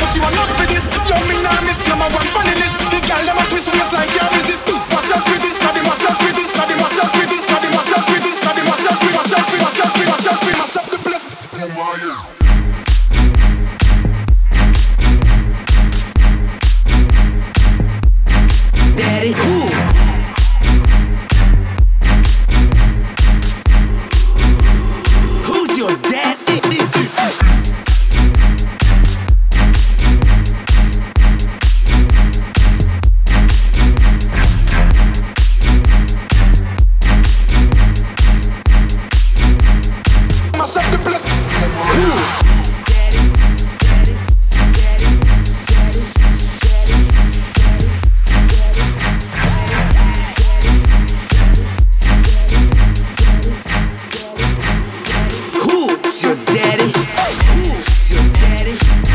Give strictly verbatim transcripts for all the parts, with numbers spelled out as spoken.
but she want not for this. Yo, me nah miss number one funny list. The girl them a twist waist like can't resist. Watch out for this, study, watch out for this, study, watch out for this, study, watch out for this, study, watch out for, watch out for, watch out for, watch out for, mash up the place. Oh my yeah. Daddy, who? Who's your daddy? Mash up the place. Who's your daddy? Who's your daddy?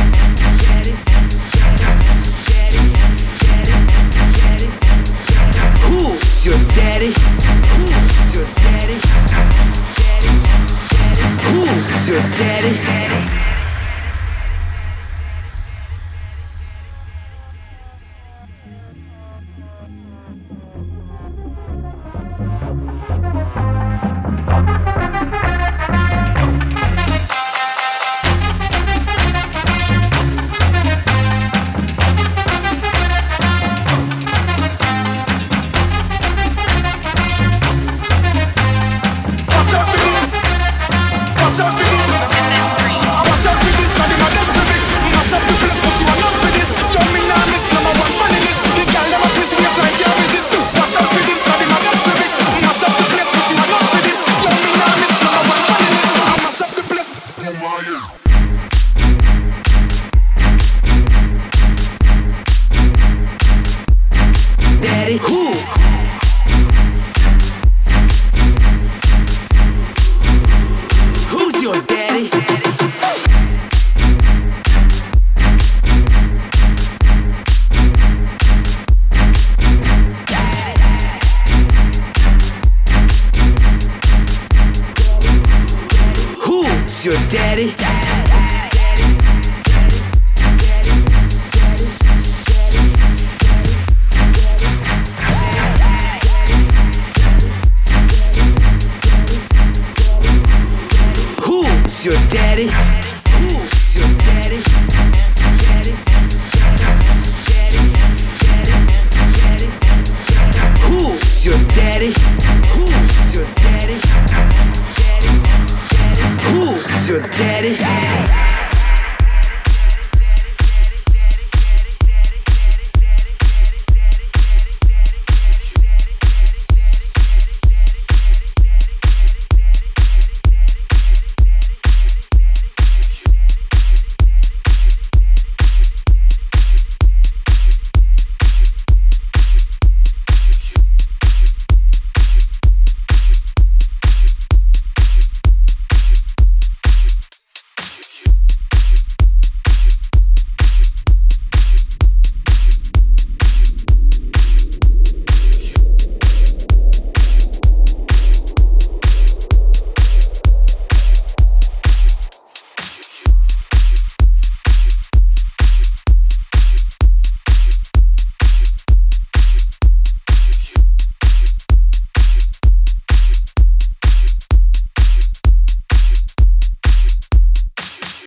Who's your daddy? Who's your daddy? Who's your daddy? Watch out for this. Watch out for this. Watch out for this. Study my dance lyrics. Mash up the place, but she want not for this. Yo, me nah miss number one funny list. The girl them a twist waist like can't resist. Watch out for this. Study my dance lyrics. Mash up the place, but she want not for this. Yo, me nah miss number one funny list. Mash up the place. Oh my yeah. Daddy, who? Who's your daddy? Who's your daddy? Who's your daddy? Who's your daddy? Who's your daddy? Who's your daddy? Who's your daddy?